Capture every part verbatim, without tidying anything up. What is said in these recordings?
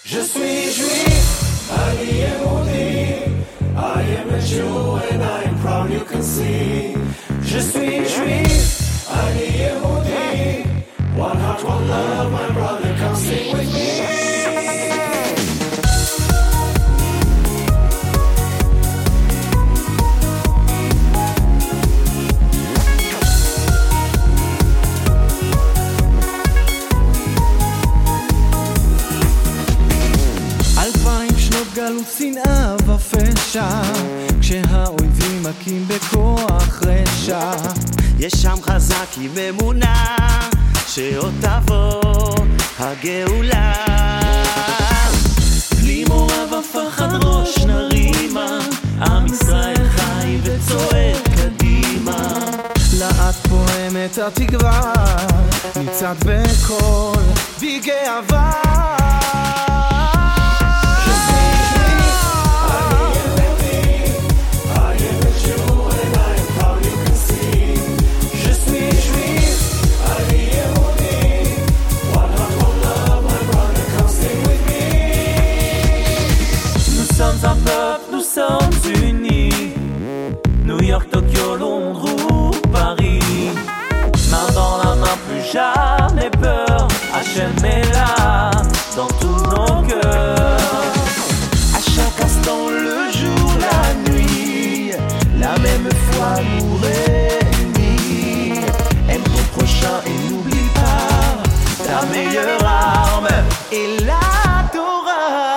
Je suis juif, Ali Yehudi. I am a Jew and I am proud you can see. Je suis juif, Ali Yehudi. One heart, one love, my brother, come sing with me. גלות שנאה ופשע כשהאויבים מכים בכוח רשע יש שם חזק עם אמונה שעוד תבוא הגאולה בלי מורא ופחד ראש נרימה עם ישראל חי וצועד קדימה לאט פועמת התקווה נצעד בקול בגאווה Nous sommes unis, New York, Tokyo, Londres ou Paris. Main dans la main, plus jamais peur. Hachem est là, dans tous nos cœurs. À chaque instant, le jour, la nuit, la même foi nous réunit. Aime ton prochain et n'oublie pas ta meilleure arme est la Torah.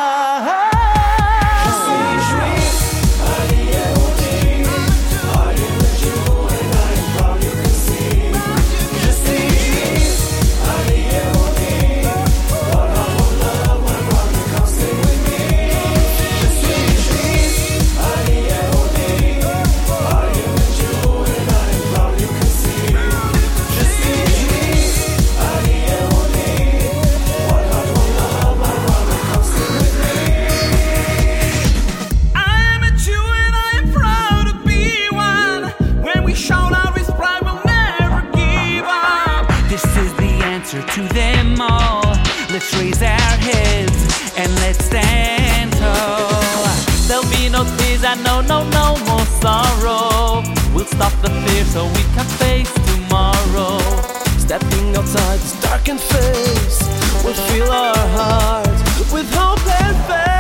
To them all, let's raise our heads and let's stand tall. There'll be no tears, I know, no, no more sorrow. We'll stop the fear so we can face tomorrow. Stepping outside this darkened face, we'll fill our hearts with hope and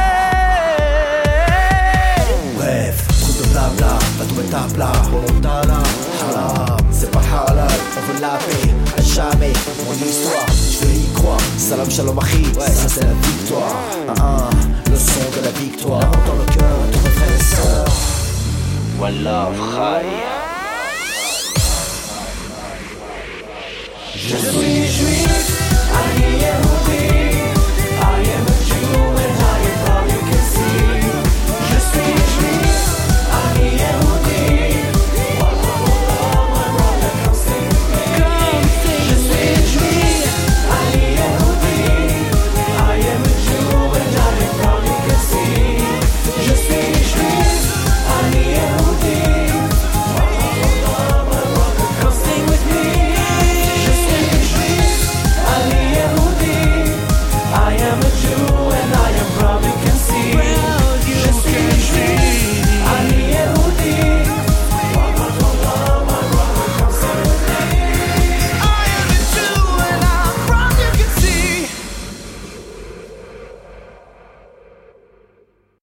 faith. Bref, trop de blabla, va tout mettre à plat. Montana, haram, c'est pas halal, on veut la paix. Jamais, mon histoire, je veux y croire. Salam shalom achi, ouais, ça c'est la victoire. Ah, ah, le son de la victoire. Dans le cœur de mes frères et sœurs. Wallah,